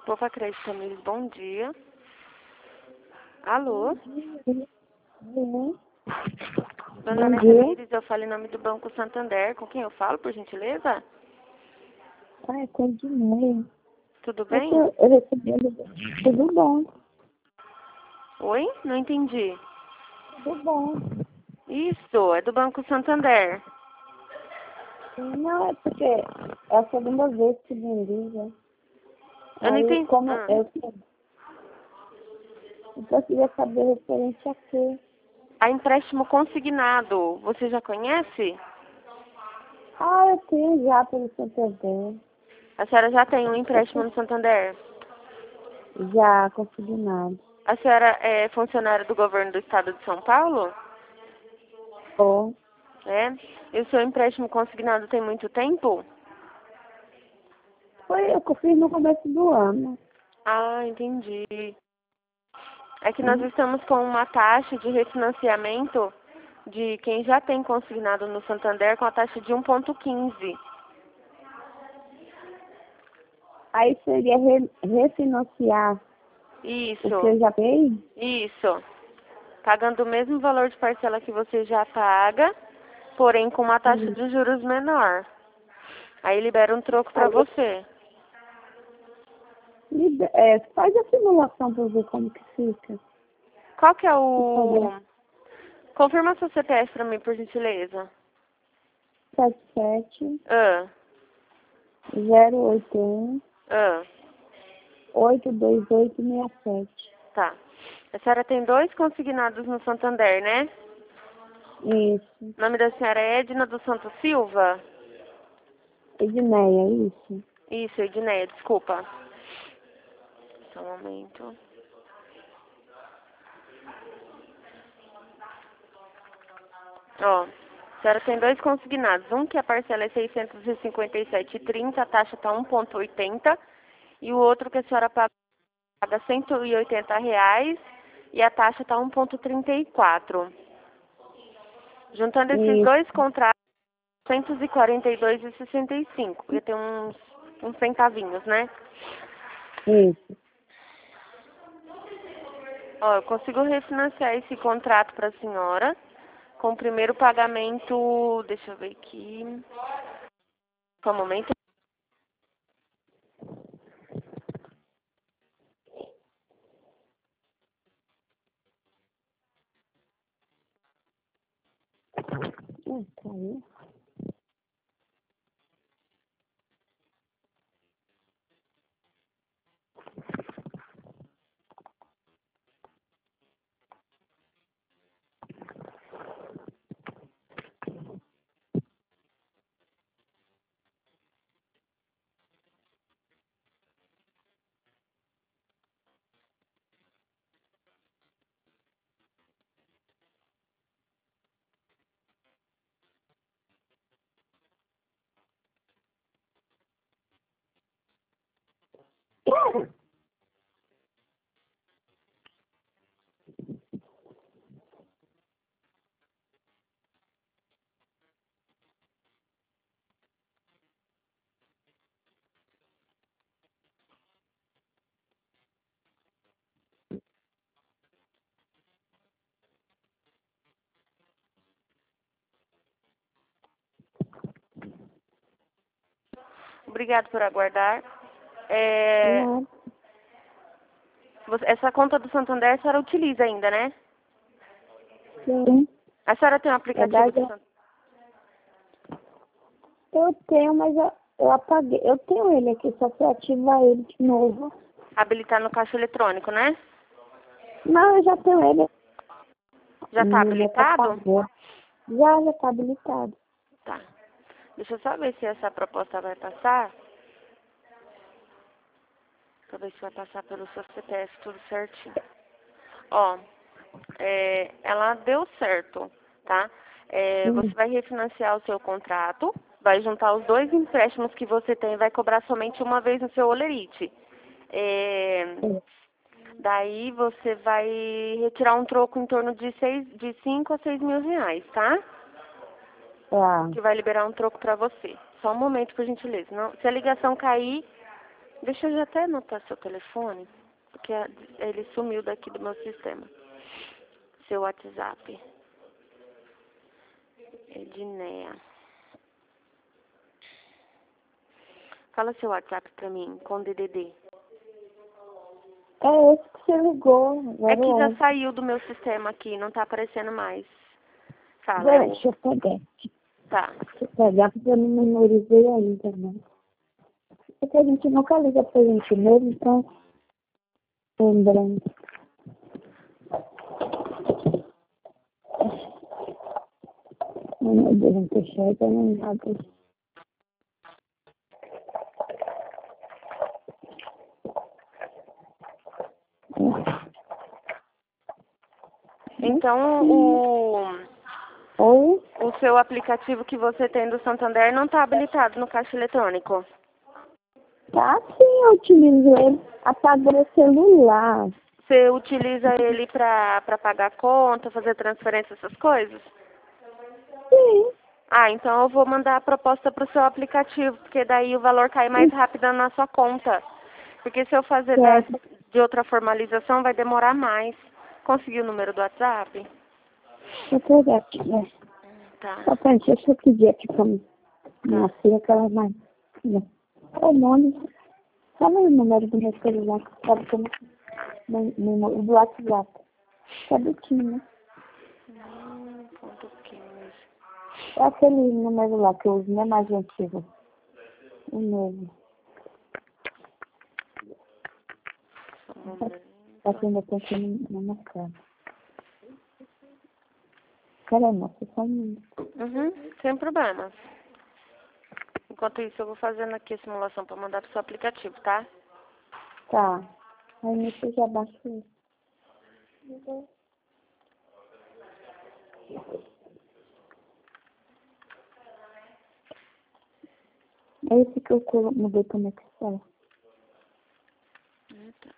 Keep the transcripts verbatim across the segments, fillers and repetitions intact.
Povo Crédito Tamires, bom dia. Alô? Uhum. Meu Bom nome é dia. Tamires, eu falo em nome do Banco Santander. Com quem eu falo, por gentileza? Ah, é coisa de meio. Tudo Eu, bem? tô, eu recebi a- Tudo bom. Oi? Não entendi. Tudo bom. Isso, é do Banco Santander. Não, é porque é a segunda vez que me liga. Eu não Aí, entendi. como Ah. eu, eu queria saber referente a quê? A empréstimo consignado, você já conhece? Ah, eu tenho já pelo Santander. A senhora já tem um empréstimo no Santander? Já consegui nada. A senhora é funcionária do governo do estado de São Paulo? Bom, É? E o seu empréstimo consignado tem muito tempo? foi eu que eu fiz no começo do ano. Ah, entendi. É que nós Hum. estamos com uma taxa de refinanciamento de quem já tem consignado no Santander com a taxa de um ponto quinze. Aí seria re, refinanciar o que Isso, eu já paguei? isso. Pagando o mesmo valor de parcela que você já paga, porém com uma taxa Hum. de juros menor. Aí libera um troco pra Aí, você. me dá- é, faz a simulação para ver como que fica. Qual que é Por favor. o... Confirma seu C P F pra mim, por gentileza. sete sete Ah, zero oito um ah, oito dois oito seis sete. tá. A senhora tem dois consignados no Santander, né? Isso. O nome da senhora é Edna do Santos Silva? Edneia, isso. Isso, Edneia, desculpa. Só um momento. Ó, a senhora tem dois consignados. Um que a parcela é seiscentos e cinquenta e sete reais e trinta centavos, a taxa está um ponto oitenta. E o outro que a senhora paga cento e oitenta reais e a taxa está um ponto trinta e quatro. Juntando esses Isso. dois contratos, cento e quarenta e dois reais e sessenta e cinco. Ia ter uns, uns centavinhos, né? Isso. Ó, eu consigo refinanciar esse contrato para a senhora com o primeiro pagamento, deixa eu ver aqui, só um momento. Hum, caiu. Obrigado por aguardar. É, Não, você- essa conta do Santander a senhora utiliza ainda, né? sim. A senhora tem um Na aplicativo verdade, do Santander eu tenho, mas eu, eu apaguei. Eu tenho ele aqui, só que ativar ele de novo. habilitar no caixa eletrônico, né? Não, eu já tenho ele. Já está Ele tá habilitado? pagando. Já, já tá habilitado. Tá. Deixa eu só ver se essa proposta vai passar. Pra ver se vai passar pelo seu C P F tudo certinho. Ó, é, ela deu certo, tá? É, Hum. você vai refinanciar o seu contrato, vai juntar os dois empréstimos que você tem e vai cobrar somente uma vez no seu olerite. É, daí você vai retirar um troco em torno de, seis, de cinco a seis mil reais, tá? Tá. Que vai liberar um troco pra você. Só um momento, por gentileza. Não, se a ligação cair, Deixa eu já até anotar seu telefone, porque ele sumiu daqui do meu sistema. Seu WhatsApp. Edneia. Fala seu WhatsApp pra mim, com D D D. É esse que você ligou. É que já onze. saiu do meu sistema aqui, não tá aparecendo mais. Fala, é o... Deixa eu pegar. Tá. Deixa eu pegar porque eu não memorizei ainda, né? Porque a gente nunca liga pra gente mesmo, então... Lembrando. Ai, meu Deus, não tô cheia, eu não nada. Então, o... Oi? O seu aplicativo que você tem do Santander não tá habilitado no caixa eletrônico? Tá sim, eu utilizo ele. Apagar o celular. Você utiliza ele pra, pra pagar conta, fazer transferência, essas coisas? Sim. Ah, então eu vou mandar a proposta pro seu aplicativo, porque daí o valor cai mais rápido na sua conta. Porque se eu fazer da, Certo. de outra formalização, vai demorar mais. Conseguiu o número do WhatsApp? Deixa eu pegar aqui, né? Tá, Só pra deixa eu pedir aqui pra minha tá. filha que ela vai. Ô, Mônica, fala aí o número do meu celular, que sabe que eu não. No, no, do WhatsApp. Sabe que, né? Hum, ponto quinze. É aquele número lá que eu uso, não é mais antigo. O novo. Só um momento. Tá que ainda tem aqui na minha cara. Peraí, moça, só um minuto. Uhum, sem problemas. Enquanto isso, eu vou fazendo aqui a simulação para mandar pro seu aplicativo, tá? Tá. Aí nisso já baixou. É esse que eu colo- mudei pra Excel. Hum, tá.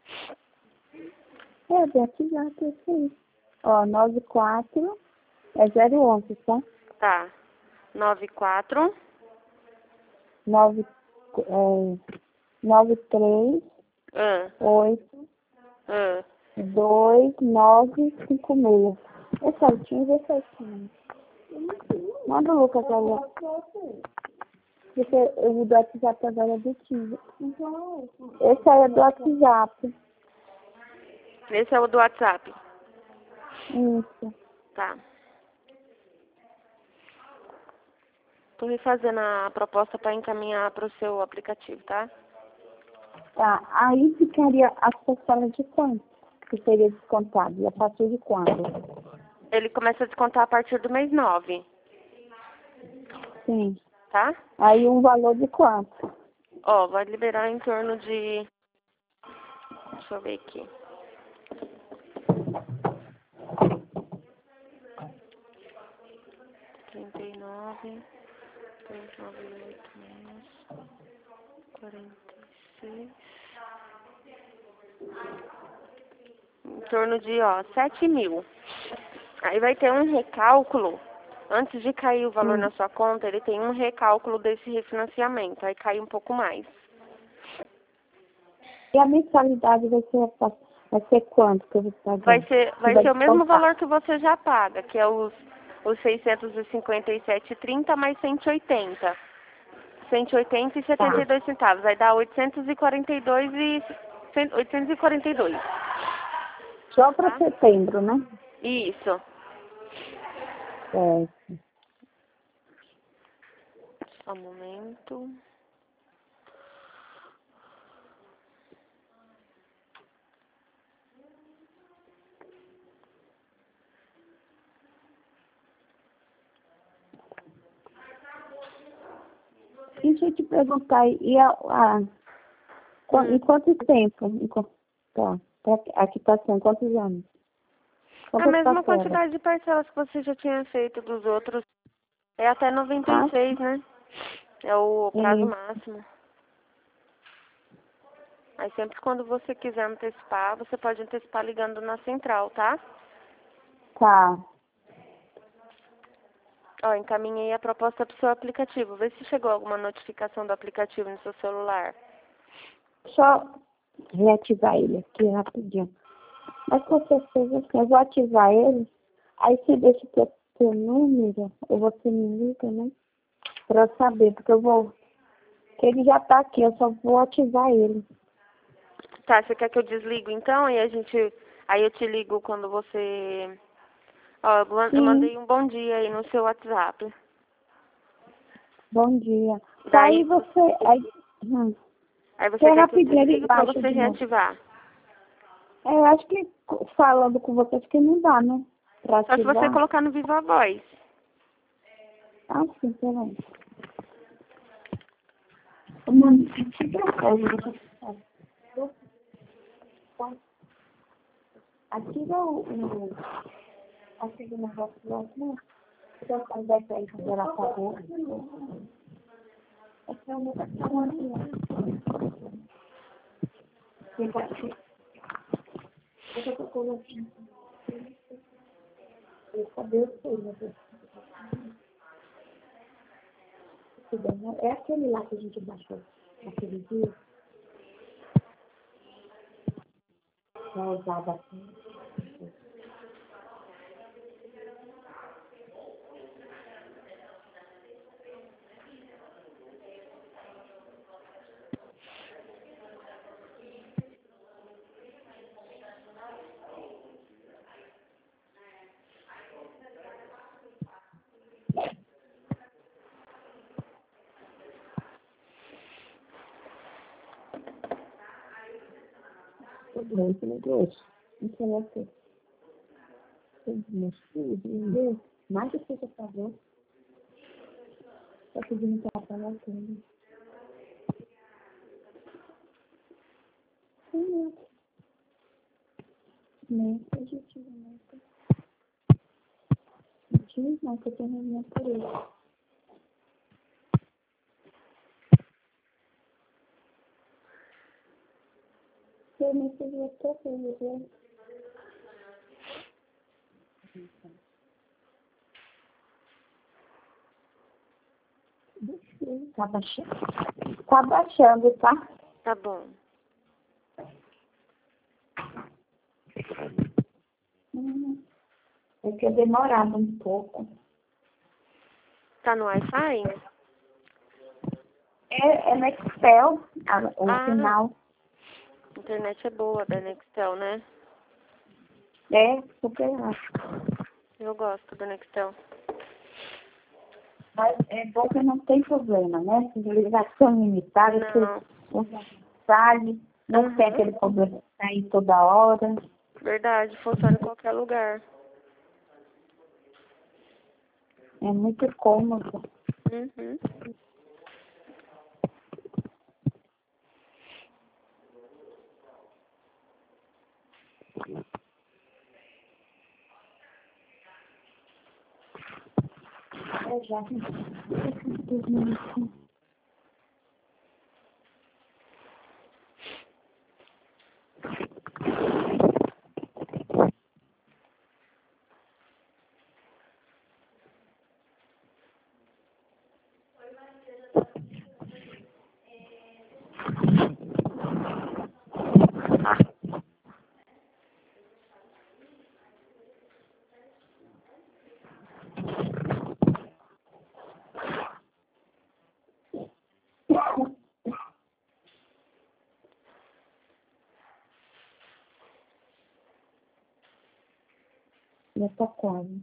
É, do WhatsApp, é isso aí. Ó, nove quatro é zero onze, tá? Tá. nove quatro. nove é, nove três Ah, oito ah. dois nove cinco seis. É certinho, é certinho. Manda o Lucas aí. Porque o do WhatsApp agora é do Tinder. Esse aí é do WhatsApp. Esse é o do WhatsApp. Isso. Tá. Tô refazendo a proposta para encaminhar pro seu aplicativo, tá? Tá. Aí ficaria as parcelas de quanto? Que seria descontado. E a partir de quando? Ele começa a descontar a partir do mês nove, Sim. tá? Aí um valor de quanto? Ó, vai liberar em torno de... Deixa eu ver aqui. trinta e nove, trezentos e noventa e oito menos quarenta e seis. Em torno de, ó, sete mil. Aí vai ter um recálculo. Antes de cair o valor Sim. na sua conta, ele tem um recálculo desse refinanciamento. Aí cai um pouco mais. E a mensalidade vai ser, vai ser quanto que eu vou pagar? Vai ser, vai Vai ser o mesmo descontar. valor que você já paga, que é os, os seiscentos e cinquenta e sete e trinta mais cento e oitenta. cento e oitenta e setenta e Tá. dois centavos. Aí dá oitocentos e quarenta e dois e oitocentos e quarenta e dois. Só para Tá? setembro, né? Isso. É. Só um momento. E deixa eu te perguntar, e a, a, qu- Hum. em quanto tempo? Em, qu- tá, tá, a quitação, quantos anos? A Quantas mesma parcelas? quantidade de parcelas que você já tinha feito dos outros. É até noventa e Ah, seis, né? É o prazo sim. máximo. Aí sempre quando você quiser antecipar, você pode antecipar ligando na central, tá? Tá. Ó, encaminhei a proposta pro seu aplicativo. Vê se chegou alguma notificação do aplicativo no seu celular. só reativar ele aqui rapidinho. Mas com certeza assim, eu vou ativar ele. Aí você deixa o teu, teu número, ou você me liga, né? Pra eu saber, porque eu vou... Que ele já tá aqui, eu só vou ativar ele. Tá, você quer que eu desligo então? E a gente... Aí eu te ligo quando você... Ó, eu man- eu Sim, mandei um bom dia aí no seu WhatsApp. bom dia. Aí Daí, você... Aí, hum, aí que você é quer que eu rapidinho, ele desligue pra baixa você de novo. reativar. É, eu acho que falando com vocês que não dá, né? Pra Só se você ativar. colocar no Viva Voz. Ah, sim, peraí. Mano, ativa a coisa. Ativa o... o- Ativa o negócio lá, né? Então, quando vai sair, quando ela apagou. Essa é uma coisa. Fica aqui. Deixa eu colocar. Cadê o seu, meu Deus? É aquele lá que a gente baixou naquele dia. Já usava assim. Tudo bem, que negócio. Então, é que tem meus filhos, entendeu? Mais do que você pagou. Tá pedindo pra falar tudo. Sim, é. Nem que a gente não tá. Não, não, que eu tenho reunião por ele. Eu nem queria ter ele, né? Tá baixando. Tá baixando, tá? Tá bom. Hum, é que é demorado um pouco. Tá no Wi-Fi? É, é Nextel, a- o Ah, final. a internet é boa da Nextel, né? É super rápido. Eu gosto da Nextel. Mas é bom que não tem problema, né? Ligação limitada, Não. você sabe, não Uhum. tem aquele problema de sair toda hora. Verdade, funciona em qualquer lugar. É muito cômodo. Uhum. É já. Já tá quase.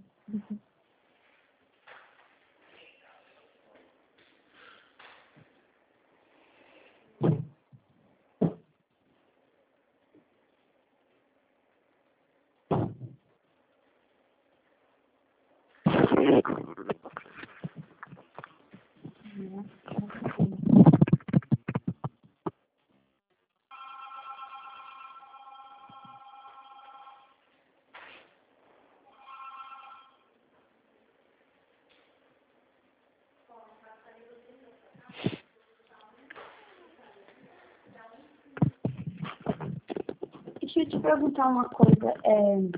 Deixa eu te perguntar uma coisa. É,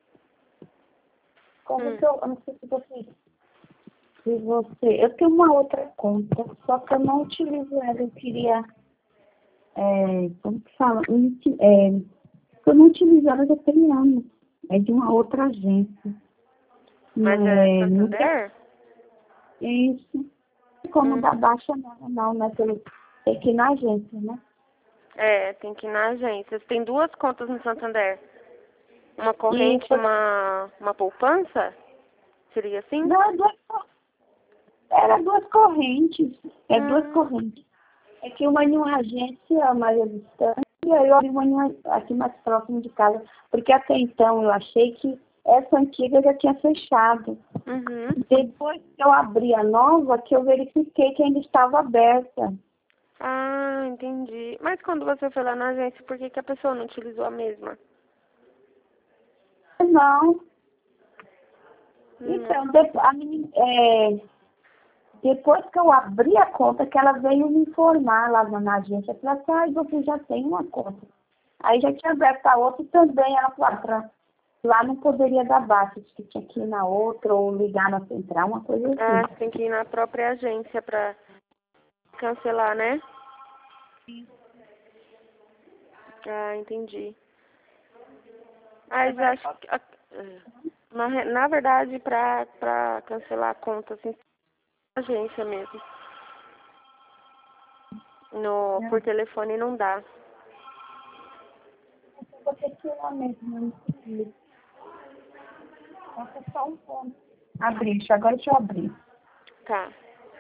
como Hum. que eu, eu não sei se você, se você... Eu tenho uma outra conta, só que eu não utilizo ela. Eu queria é, como que fala? Uti- É, eu não utilizava já tem anos. É de uma outra agência. Mas é É, não tem Santander? isso. Como Hum. dar baixa não, não, né? Pelo, tem que ir na agência, né? É, tem que ir na agência. Você tem duas contas no Santander. Uma E corrente e foi, uma, uma poupança? Seria assim? não, é duas, co- era duas correntes. É duas Hum. correntes. É que uma em uma agência mais distante e aí eu abri uma em uma aqui mais próximo de casa. Porque até então eu achei que essa antiga já tinha fechado. Uhum. Depois que eu abri a nova, que eu verifiquei que ainda estava aberta. Ah, entendi. Mas quando você foi lá na agência, por que, que a pessoa não utilizou a mesma? Não. Hum. Então, de- a menina, é, depois que eu abri a conta, que ela veio me informar lá na na agência, ela falou assim, ah, você já tem uma conta. Aí já tinha aberto a outra e também ela falou, ah, pra- lá não poderia dar baixa, que tinha que ir na outra ou ligar na central, uma coisa Ah, assim. você tem que ir na própria agência pra cancelar, né? Ah, entendi. Mas acho que, a- na, re- na verdade, pra, pra cancelar a conta, assim, na agência mesmo. No, por telefone não dá. Eu vou ter que ir lá mesmo, não entendi. Falta só um ponto. Abrir, deixa- agora deixa eu abrir. Tá.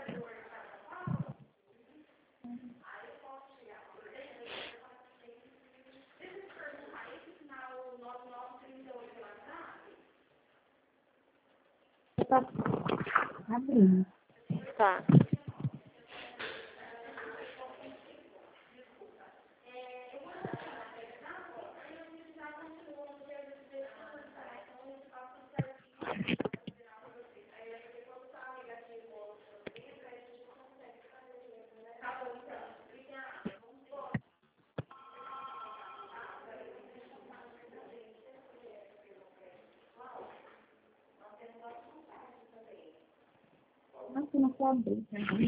Tá abrindo. Tá. Nossa, não quer abrir.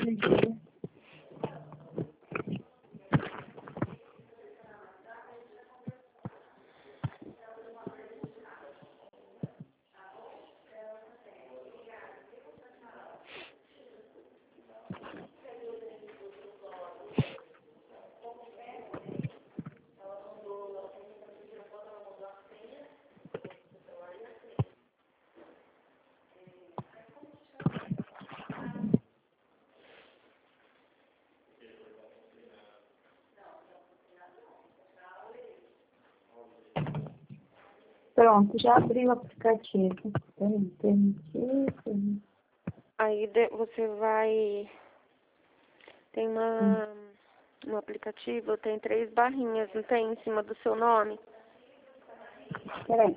Pronto, já abri o aplicativo. Peraí, permitir, permitir. Aí de- você vai. Tem uma. No aplicativo tem três barrinhas, não tem? Em cima do seu nome. Peraí.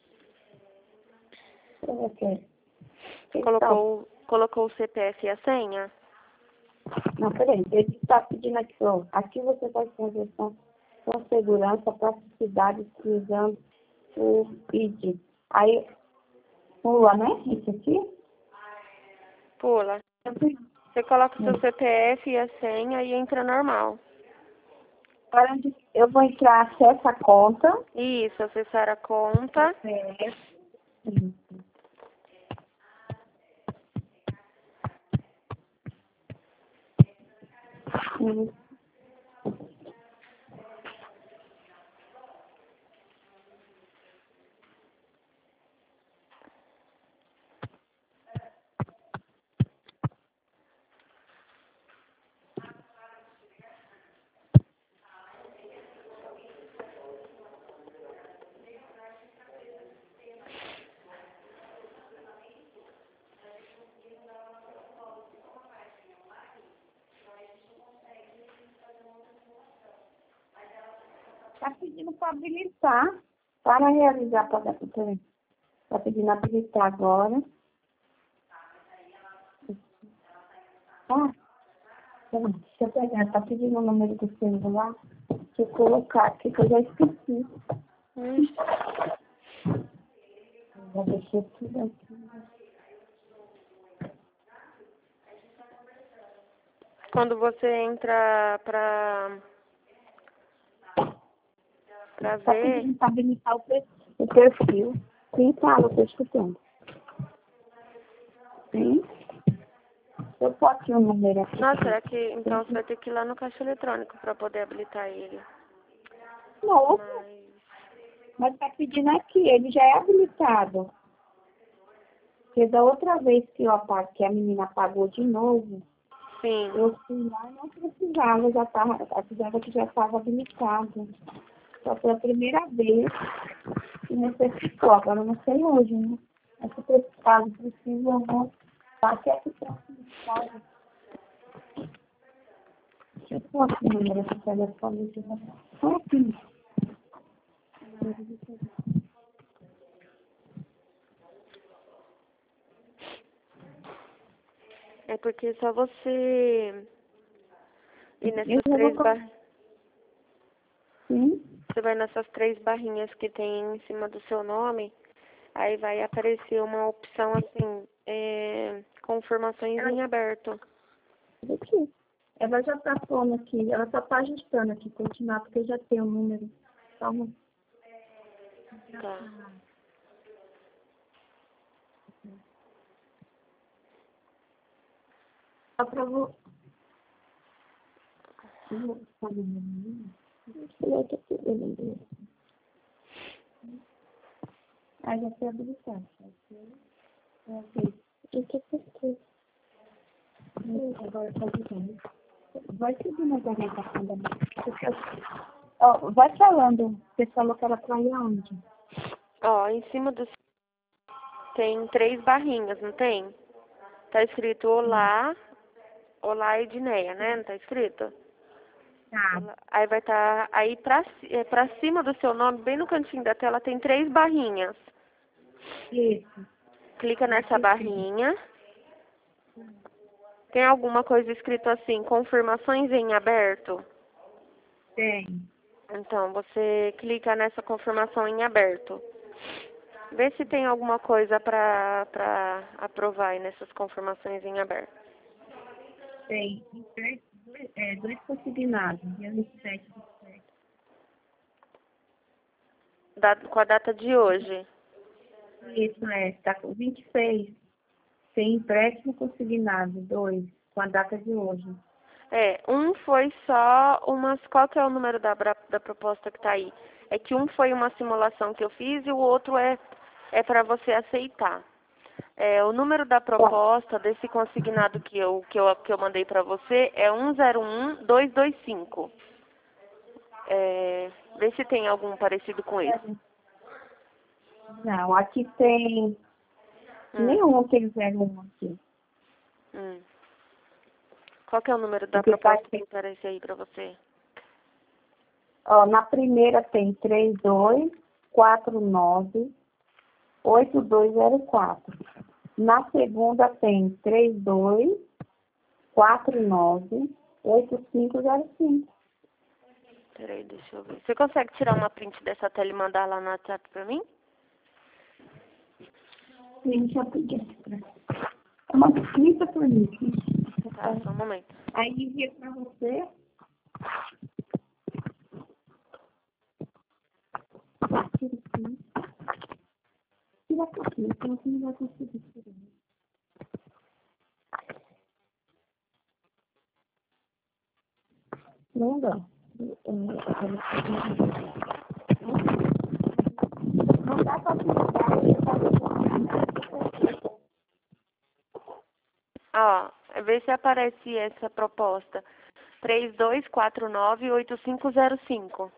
Deixa eu ver aqui. Você Ele tá- colocou, colocou o C P F e a senha? Não, peraí. Ele está pedindo aqui, ó. Aqui você faz conversão com segurança, praticidade, utilizando o I D. Aí, pula, né? Isso aqui. Pula. Eu fui- Você coloca o seu C P F e a senha e entra normal. Agora eu vou entrar, acesso a conta. Isso, acessar a conta. É. Hum. Está pedindo para habilitar, para realizar pagamento. Está pedindo habilitar agora. Ah, peraí, deixa eu pegar. Está pedindo o número do celular. Deixa eu colocar aqui, que eu já esqueci. Hum. Já deixei tudo aqui. Quando você entra pra Pra Tá ver. pedindo pra habilitar o per- o perfil. Sim, fala, eu tô escutando. Sim? Eu posso ir o número aqui. Nossa, será que então você vai ter que ir lá no caixa eletrônico pra poder habilitar ele? Não, Mas. mas tá pedindo aqui, ele já é habilitado. Porque da outra vez que, eu, apa- que a menina apagou de novo, Sim. eu fui lá e não precisava, já tava, precisava que já estava habilitado. Só foi a primeira vez que necessitou, agora eu não sei hoje, né? Mas se for caso precisa, eu vou bater aqui próximo de casa. Deixa eu pôr aqui o número do telefone de você. Só aqui. É porque só você ir Eu nessas já três vou... barras. Sim? Você vai nessas três barrinhas que tem em cima do seu nome, aí vai aparecer uma opção assim, é, confirmações em aberto. Aqui. Ela já tá pondo aqui, ela só tá ajustando aqui, continuar, porque já tem o número. Calma. Tá. Só pra vo... Eu vou fazer meu número. Eu tô pegando. Ah, já foi habilitado. Ok. Eu tô certeza. Agora tá dizendo. Vai seguindo a orientação da minha. Ó, vai falando. Você falou que era pra ir aonde? Ó, em cima do tem três barrinhas, não tem? Tá escrito Olá, Olá Edneia, né? Não tá escrito? Tá. Olá. Aí vai estar, aí pra, ci- é, pra cima do seu nome, bem no cantinho da tela, tem três barrinhas. Isso. Clica nessa barrinha. Tem alguma coisa escrito assim, confirmações em aberto? Tem. Então, você clica nessa confirmação em aberto. Vê se tem alguma coisa para para aprovar aí nessas confirmações em aberto. Tem. Dois, dois, é, dois consignados. Dia vinte e sete do sete. Da, com a data de hoje. Isso, é. Tá com vinte e seis. Tem empréstimo consignado. Dois. Com a data de hoje. É, um foi só umas. Qual que é o número da, bra- da proposta que tá aí? É que um foi uma simulação que eu fiz e o outro é, é para você aceitar. É, o número da proposta desse consignado que eu, que eu, que eu mandei para você é um zero um dois dois cinco. É, vê se tem algum parecido com esse. Não, aqui tem Hum, nenhum aquele zero um aqui. hum. Qual que é o número da Porque tá proposta que aqui. aparece aí para você? Ó, na primeira tem três dois quatro nove oito dois zero quatro. Na segunda tem três dois quatro nove oito cinco zero cinco. Peraí, deixa eu ver. Você consegue tirar uma print dessa tela e mandar lá no WhatsApp para mim? Sim, já pedi. É uma escrita por mim. Tá, só um momento. Aí envia pra você. Tira aqui. Tira aqui, então você não vai conseguir tirar. Não dá. Não dá pra Ó, vê se aparece essa proposta. três dois quatro nove oito cinco zero cinco.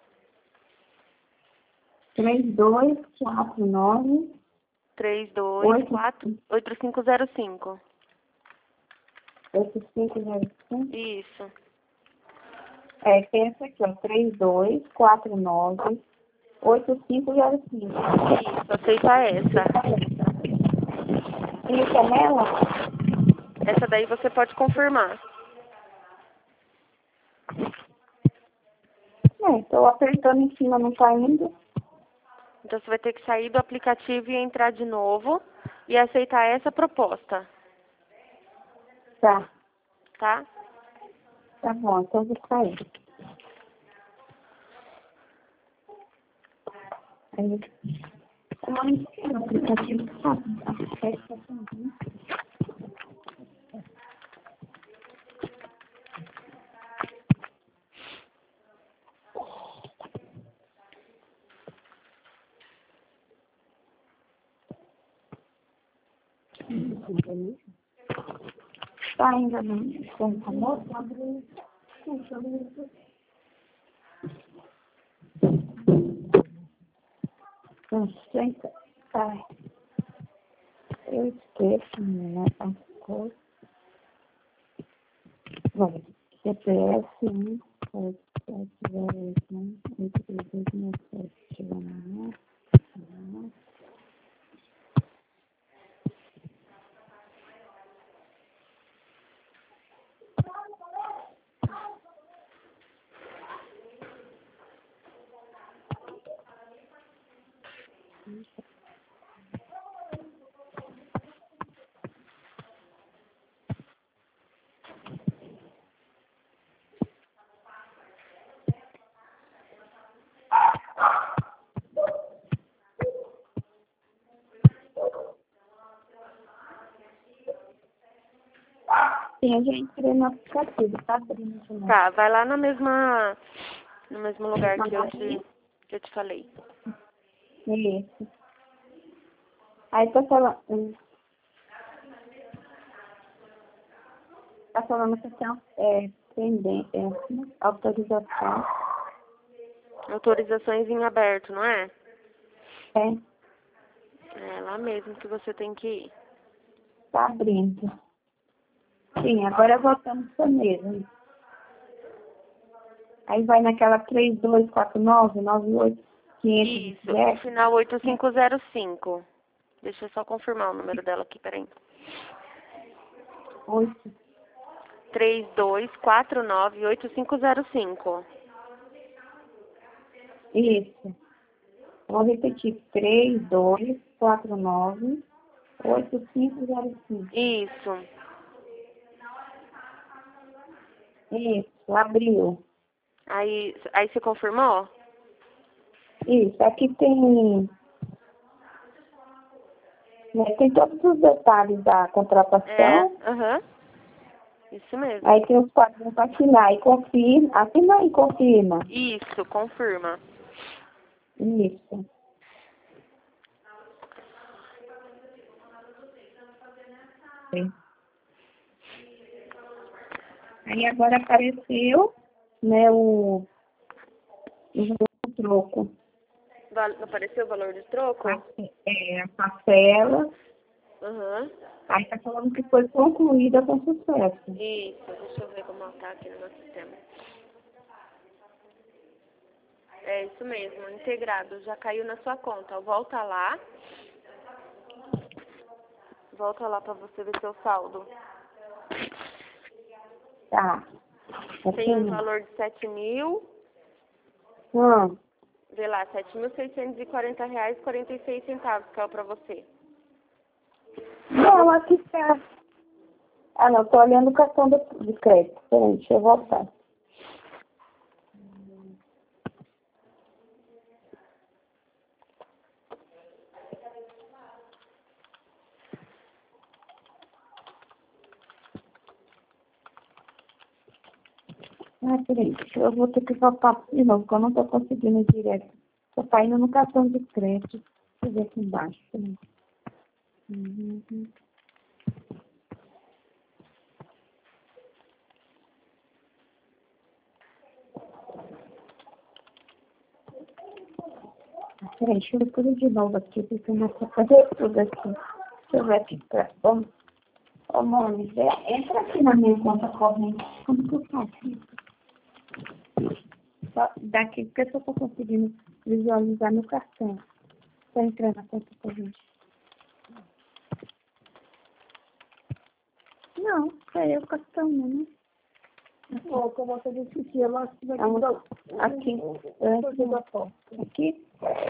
três dois quatro nove três dois oito quatro oito cinco zero cinco. oito cinco zero cinco. Isso. É, tem essa aqui, ó. três dois quatro nove oito cinco zero cinco. Isso, aceita essa. Clica nela. Essa daí você pode confirmar. É, tô apertando em cima, não tá indo. Então você vai ter que sair do aplicativo e entrar de novo e aceitar essa proposta, Tá, tá? tá bom, então vou sair. Aí, como a gente tem um aplicativo que sabe, a festa também. Tá ainda no como famoso? Concentra. Ai, eu esqueço, né? As coisas. Bom, C P F um, sete sete zero oito um, oito três dois seis sete. Chegando lá. Sim, a gente entrou no aplicativo, tá abrindo de novo. Tá, vai lá na mesma, no mesmo lugar que eu te, que eu te falei. Isso. Aí tá falando. Tá falando que tem é, pendente, é, autorização. Autorizações em aberto, não é? É, É lá mesmo que você tem que ir. tá abrindo. Sim, agora voltamos pra mesa. Aí vai naquela três dois quatro nove nove oito quinhentos Isso, no final oito cinco zero cinco. Deixa eu só confirmar o número dela aqui, peraí. oito. três dois quatro nove oito cinco zero cinco. Isso. Vou repetir. três dois quatro nove oito cinco zero cinco. Isso. Isso, abriu. Aí, aí você confirmou? Isso, aqui tem, né, tem todos os detalhes da É, contratação. aham. Isso mesmo. Aí tem os quadrinhos para assinar e confirma. Assina e confirma. Isso, confirma. Isso. Sim. Aí agora apareceu, né, o, o troco. Val- Apareceu o valor do troco? É, a parcela. Aham. Aí tá falando que foi concluída com sucesso. Isso, deixa eu ver como ela tá aqui no meu sistema. É isso mesmo, integrado, já caiu na sua conta. Volta lá. Volta lá pra você ver seu saldo. Tá. Tem um valor de sete mil. Hum. Vê lá, sete mil seiscentos e quarenta reais e quarenta e seis centavos caiu pra você. Não, aqui tá. Ah, não, tô olhando o cartão de de crédito. Peraí, deixa eu voltar. Ah, peraí, eu vou ter que voltar de novo, porque eu não tô conseguindo ir direto. Tô tá indo no cartão de crédito. Deixa eu ver aqui embaixo. Peraí. Uhum. Ah, peraí, deixa eu ver tudo de novo aqui, porque eu não sei fazer tudo aqui. Deixa eu ver aqui pra... Ô, ô Moni, vê- entra aqui na minha conta corrente. Como que eu faço isso? Só daqui, porque eu só tô conseguindo visualizar no cartão. Pra entrar na conta corrente. Não, é eu o cartão, né? Ó, como você disse que ela vai te Vamos dar aqui. fazer da foto. Aqui.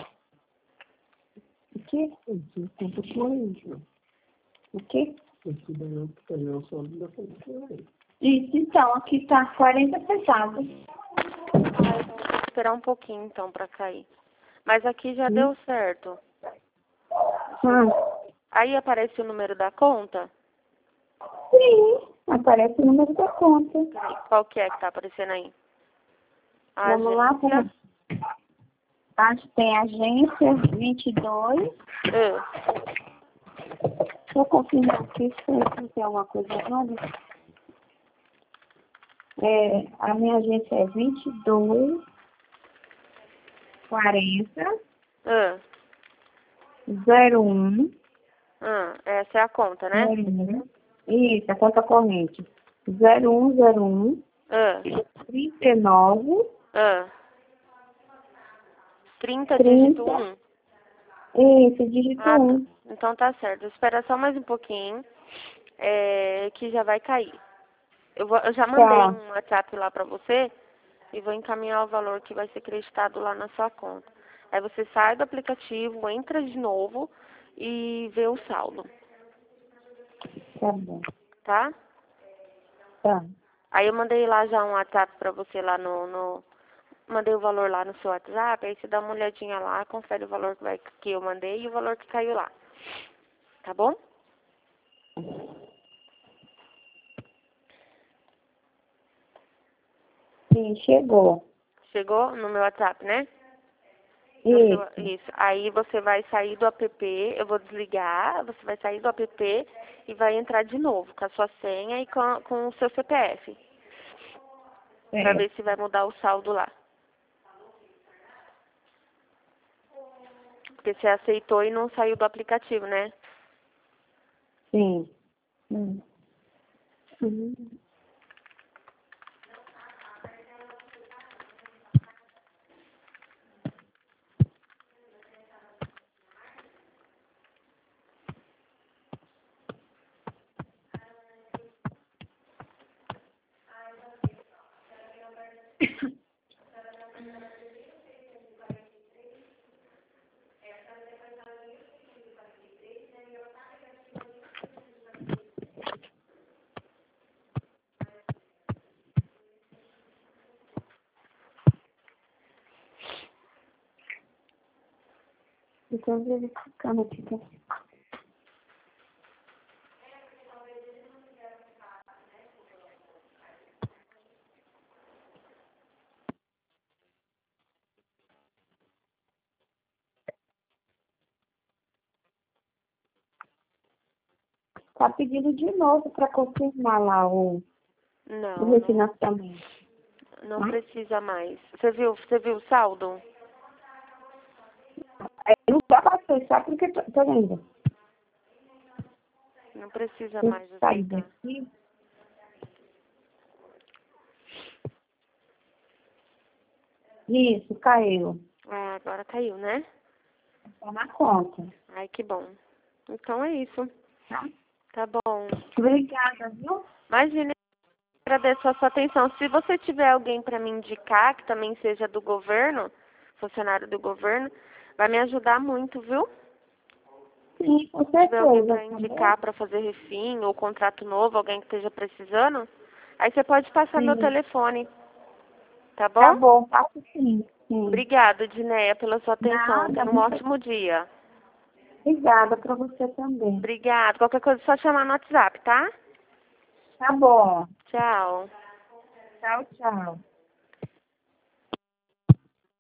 Aqui. Esse tempo foi Aqui. esse daí eu peguei o sol da foto. Isso, então, aqui tá quarenta centavos. Ah, então vou esperar um pouquinho então pra cair. Mas aqui já Hum? deu certo. Ah, Aí aparece o número da conta? sim, aparece o número da conta. Peraí, qual que é que tá aparecendo aí? Vamos lá, Agência. como... Acho que tem agência vinte e dois. Ah, Deixa eu confirmar aqui se tem alguma coisa errada. É, a minha agência é vinte e dois, quarenta, ah, zero um, ah, essa é a conta, né? zero um. Isso, a conta corrente. zero um zero um, Ah, trinta e nove, ah. trinta, dígito trinta. um. Isso, dígito Ah, tá. um. Então tá certo. Espera só mais um pouquinho, é, que já vai cair. Eu, vou, eu já mandei Tá, um WhatsApp lá pra você e vou encaminhar o valor que vai ser acreditado lá na sua conta. Aí você sai do aplicativo, entra de novo e vê o saldo, tá bom. tá? Tá, Aí eu mandei lá já um WhatsApp pra você lá no, no... Mandei o valor lá no seu WhatsApp, aí você dá uma olhadinha lá, confere o valor que, vai, que eu mandei e o valor que caiu lá. Tá bom? sim, chegou. Chegou no meu WhatsApp, né? No seu, Isso, isso. Aí você vai sair do app, eu vou desligar, você vai sair do app e vai entrar de novo com a sua senha e com, com o seu C P F. Pra é, ver se vai mudar o saldo lá. Porque você aceitou e não saiu do aplicativo, né? sim. Hum. Uhum. Então, verificando aqui. Tá? Tá pedindo de novo para confirmar lá o, o Não, não, refinanciamento. não Né? precisa mais. Você viu, você viu o saldo? É, não dá para acessar porque tô, tô vendo. Não precisa Eu mais saí aceitar. daqui. Isso, caiu. Ah, agora caiu, né? Tá na conta. Ai, que bom. Então é isso. Tá? Tá bom. Obrigada, viu? Imagina, agradeço a sua atenção. Se você tiver alguém para me indicar, que também seja do governo, funcionário do governo, vai me ajudar muito, viu? Sim, com Se tiver alguém certeza. para Tá indicar bom? para fazer refim ou contrato novo, alguém que esteja precisando, aí você pode passar meu Sim. telefone, tá Tá bom? bom, faço sim. Sim. Obrigada, Dineia, pela sua atenção. Nada, Tenha um muito ótimo dia. obrigada para você também. Obrigada. Qualquer coisa é só chamar no WhatsApp, tá? Tá bom. Tchau. Tchau, tchau.